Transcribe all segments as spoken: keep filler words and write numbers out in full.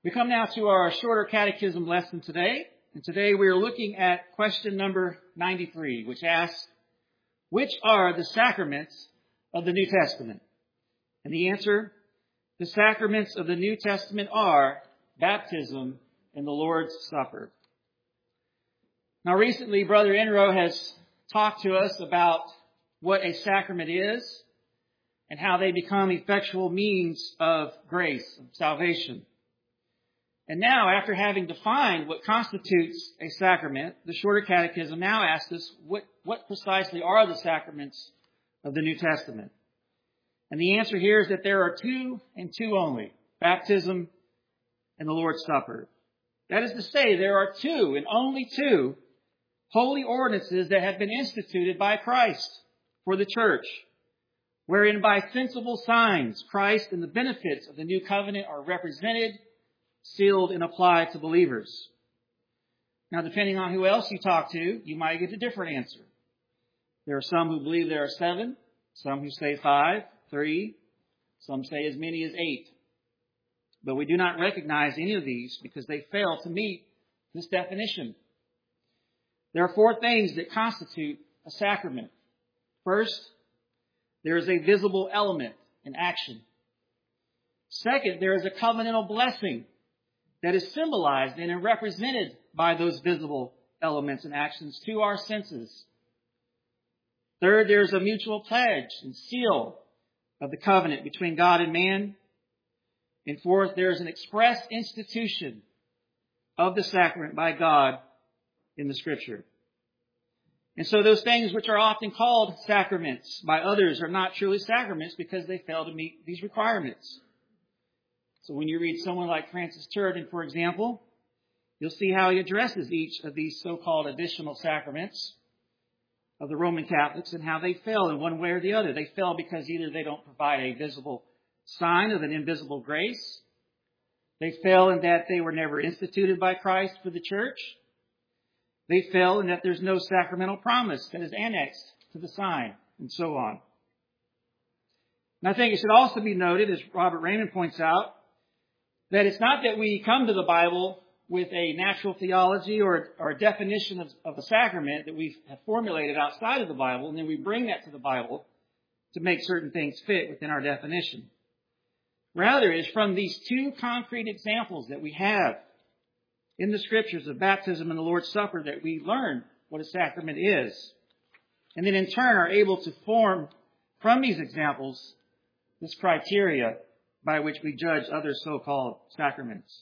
We come now to our shorter catechism lesson today. And today we are looking at question number ninety-three, which asks, which are the sacraments of the New Testament? And the answer, the sacraments of the New Testament are baptism and the Lord's Supper. Now recently, Brother Enro has talked to us about what a sacrament is and how they become effectual means of grace, of salvation. And now, after having defined what constitutes a sacrament, the Shorter Catechism now asks us what, what precisely are the sacraments of the New Testament? And the answer here is that there are two and two only, baptism and the Lord's Supper. That is to say, there are two and only two holy ordinances that have been instituted by Christ for the church, wherein by sensible signs Christ and the benefits of the new covenant are represented, sealed, and applied to believers. Now, depending on who else you talk to, you might get a different answer. There are some who believe there are seven, some who say five, three, some say as many as eight. But we do not recognize any of these because they fail to meet this definition. There are four things that constitute a sacrament. First, there is a visible element in action. Second, there is a covenantal blessing that is symbolized and represented by those visible elements and actions to our senses. Third, there is a mutual pledge and seal of the covenant between God and man. And fourth, there is an express institution of the sacrament by God in the Scripture. And so those things which are often called sacraments by others are not truly sacraments because they fail to meet these requirements. So when you read someone like Francis Turretin, for example, you'll see how he addresses each of these so-called additional sacraments of the Roman Catholics and how they fail in one way or the other. They fail because either they don't provide a visible sign of an invisible grace. They fail in that they were never instituted by Christ for the church. They fail in that there's no sacramental promise that is annexed to the sign, and so on. And I think it should also be noted, as Robert Raymond points out, that it's not that we come to the Bible with a natural theology or, or a definition of, of a sacrament that we have formulated outside of the Bible, and then we bring that to the Bible to make certain things fit within our definition. Rather, it is from these two concrete examples that we have in the Scriptures of baptism and the Lord's Supper that we learn what a sacrament is. And then in turn are able to form from these examples this criteria by which we judge other so-called sacraments.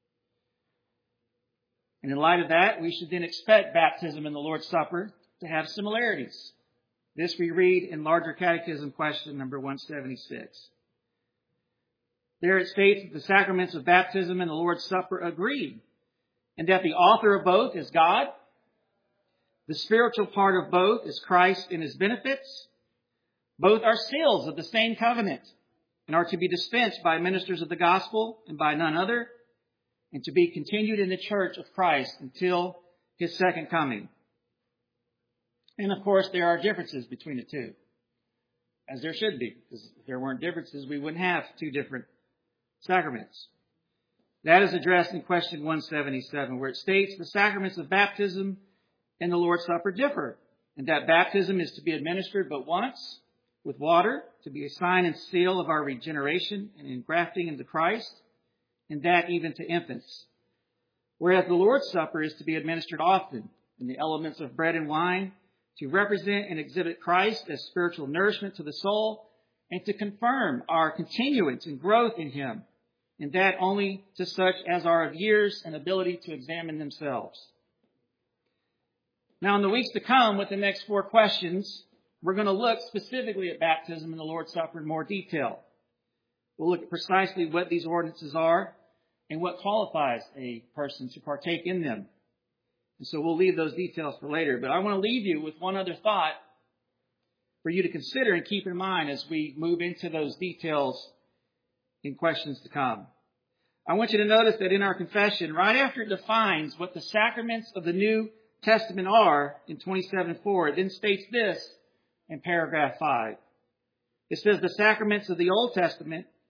And in light of that, we should then expect baptism and the Lord's Supper to have similarities. This we read in Larger Catechism question number one seventy-six. There it states that the sacraments of baptism and the Lord's Supper agree, and that the author of both is God. The spiritual part of both is Christ and His benefits. Both are seals of the same covenant and are to be dispensed by ministers of the gospel and by none other, and to be continued in the church of Christ until His second coming. And of course, there are differences between the two, as there should be, because if there weren't differences, we wouldn't have two different sacraments. That is addressed in question one seventy-seven, where it states the sacraments of baptism and the Lord's Supper differ, and that baptism is to be administered but once with water to be a sign and seal of our regeneration and engrafting into Christ, and that even to infants. Whereas the Lord's Supper is to be administered often in the elements of bread and wine to represent and exhibit Christ as spiritual nourishment to the soul and to confirm our continuance and growth in Him, and that only to such as are of years and ability to examine themselves. Now, in the weeks to come, with the next four questions, we're going to look specifically at baptism and the Lord's Supper in more detail. We'll look at precisely what these ordinances are and what qualifies a person to partake in them. And so we'll leave those details for later. But I want to leave you with one other thought for you to consider and keep in mind as we move into those details in questions to come. I want you to notice that in our confession, right after it defines what the sacraments of the New Testament are in twenty-seven four, it then states this in paragraph five. It says the sacraments of the Old Testament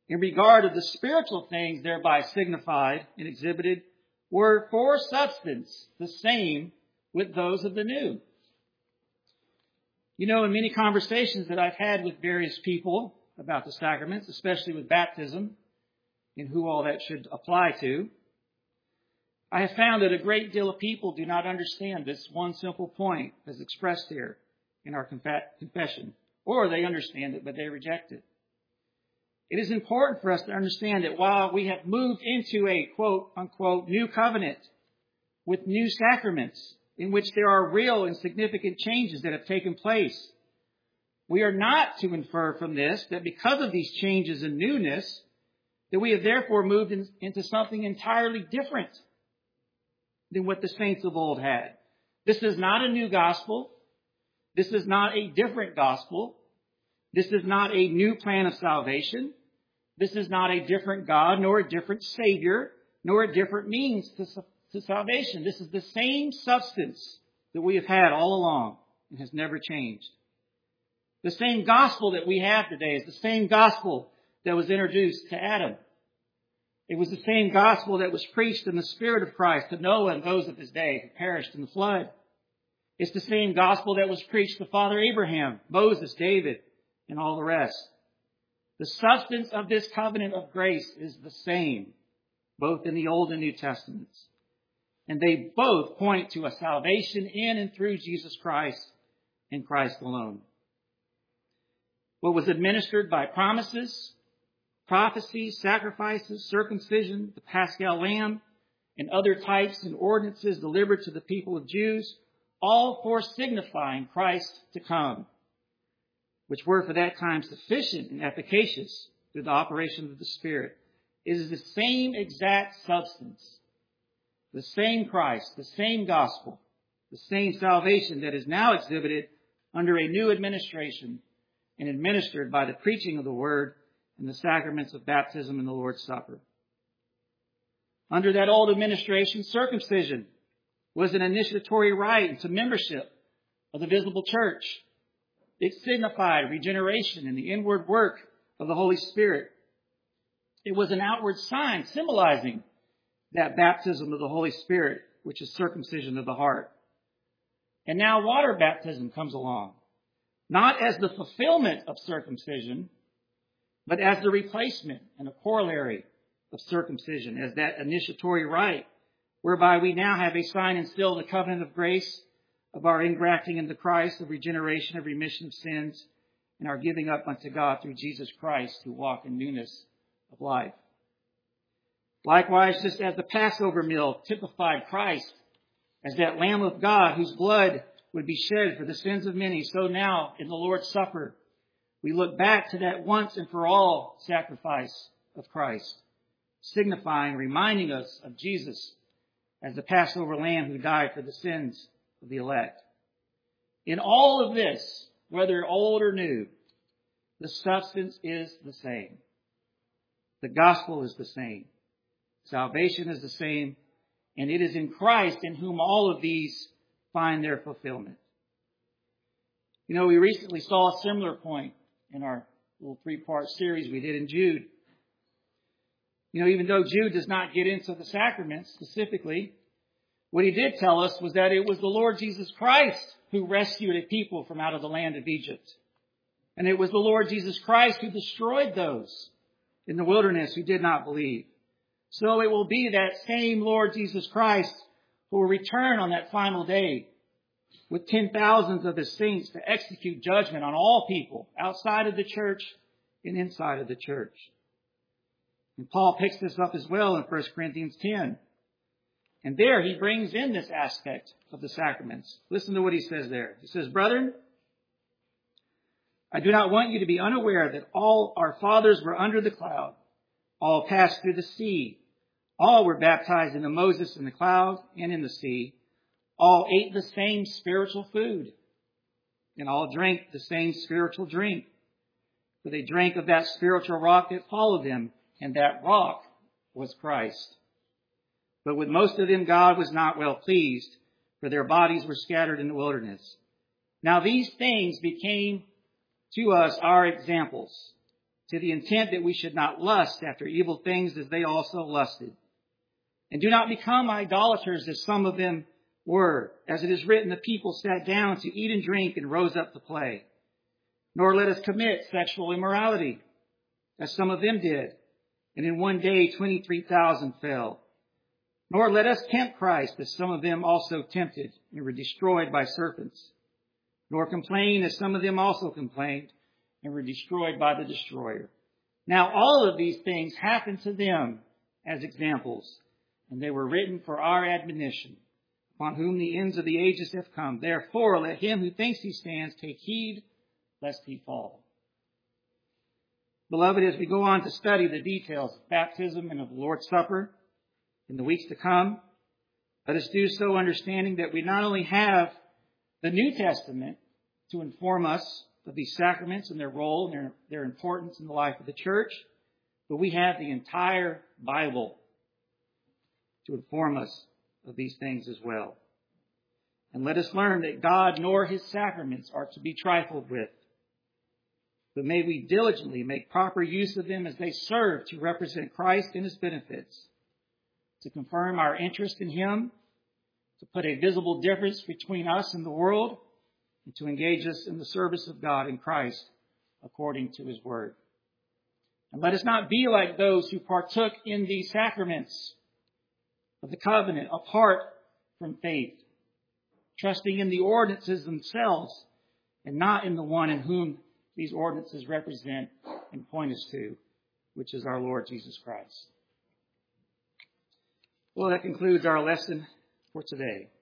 in regard of the spiritual things thereby signified and exhibited were for substance the same with those of the new. You know, in many conversations that I've had with various people about the sacraments, especially with baptism and who all that should apply to, I have found that a great deal of people do not understand this one simple point as expressed here in our confession. Or they understand it, but they reject it. It is important for us to understand that while we have moved into a quote unquote new covenant with new sacraments in which there are real and significant changes that have taken place, we are not to infer from this that because of these changes and newness, that we have therefore moved in, into something entirely different than what the saints of old had. This is not a new gospel. This is not a different gospel. This is not a new plan of salvation. This is not a different God, nor a different Savior, nor a different means to, to salvation. This is the same substance that we have had all along and has never changed. The same gospel that we have today is the same gospel that was introduced to Adam. It was the same gospel that was preached in the Spirit of Christ to Noah and those of his day who perished in the flood. It's the same gospel that was preached to Father Abraham, Moses, David, and all the rest. The substance of this covenant of grace is the same, both in the Old and New Testaments. And they both point to a salvation in and through Jesus Christ and Christ alone. What was administered by promises, prophecies, sacrifices, circumcision, the Paschal Lamb, and other types and ordinances delivered to the people of Jews, all for signifying Christ to come, which were for that time sufficient and efficacious through the operation of the Spirit. It is the same exact substance, the same Christ, the same gospel, the same salvation that is now exhibited under a new administration and administered by the preaching of the Word and the sacraments of baptism and the Lord's Supper. Under that old administration, circumcision was an initiatory rite into membership of the visible church. It signified regeneration and the inward work of the Holy Spirit. It was an outward sign symbolizing that baptism of the Holy Spirit, which is circumcision of the heart. And now water baptism comes along, not as the fulfillment of circumcision, but as the replacement and a corollary of circumcision, as that initiatory rite, whereby we now have a sign and seal of the covenant of grace, of our ingrafting into Christ, of regeneration, of remission of sins, and our giving up unto God through Jesus Christ to walk in newness of life. Likewise, just as the Passover meal typified Christ as that Lamb of God whose blood would be shed for the sins of many, so now in the Lord's Supper, we look back to that once and for all sacrifice of Christ, signifying, reminding us of Jesus as the Passover lamb who died for the sins of the elect. In all of this, whether old or new, the substance is the same. The gospel is the same. Salvation is the same. And it is in Christ in whom all of these find their fulfillment. You know, we recently saw a similar point in our little three-part series we did in Jude. You know, even though Jude does not get into the sacraments specifically, what he did tell us was that it was the Lord Jesus Christ who rescued a people from out of the land of Egypt. And it was the Lord Jesus Christ who destroyed those in the wilderness who did not believe. So it will be that same Lord Jesus Christ who will return on that final day with ten thousands of his saints to execute judgment on all people outside of the church and inside of the church. And Paul picks this up as well in First Corinthians ten. And there he brings in this aspect of the sacraments. Listen to what he says there. He says, "Brethren, I do not want you to be unaware that all our fathers were under the cloud. All passed through the sea. All were baptized into Moses in the cloud and in the sea. All ate the same spiritual food. And all drank the same spiritual drink. For they drank of that spiritual rock that followed them, and that rock was Christ. But with most of them God was not well pleased, for their bodies were scattered in the wilderness. Now these things became to us our examples, to the intent that we should not lust after evil things as they also lusted. And do not become idolaters as some of them were. As it is written, the people sat down to eat and drink and rose up to play. Nor let us commit sexual immorality, as some of them did. And in one day twenty-three thousand fell. Nor let us tempt Christ, as some of them also tempted and were destroyed by serpents. Nor complain, as some of them also complained and were destroyed by the destroyer. Now all of these things happened to them as examples, and they were written for our admonition, upon whom the ends of the ages have come. Therefore, let him who thinks he stands take heed lest he fall. Beloved, as we go on to study the details of baptism and of the Lord's Supper in the weeks to come, let us do so understanding that we not only have the New Testament to inform us of these sacraments and their role and their, their importance in the life of the church, but we have the entire Bible to inform us of these things as well. And let us learn that God nor his sacraments are to be trifled with, but may we diligently make proper use of them as they serve to represent Christ and his benefits, to confirm our interest in him, to put a visible difference between us and the world, and to engage us in the service of God in Christ according to his word. And let us not be like those who partook in these sacraments of the covenant apart from faith, trusting in the ordinances themselves and not in the one in whom these ordinances represent and point us to, which is our Lord Jesus Christ. Well, that concludes our lesson for today.